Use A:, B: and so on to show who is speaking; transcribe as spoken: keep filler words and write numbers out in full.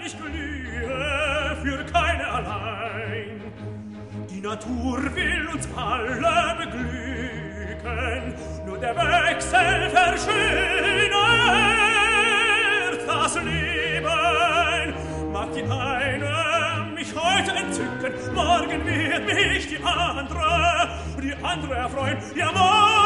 A: ich glühe für keine allein. Die Natur will uns alle beglücken, nur der Wechsel verschönert das Leben. Mag die eine mich heute entzücken, morgen wird mich die andere, die andere erfreuen, ja morgen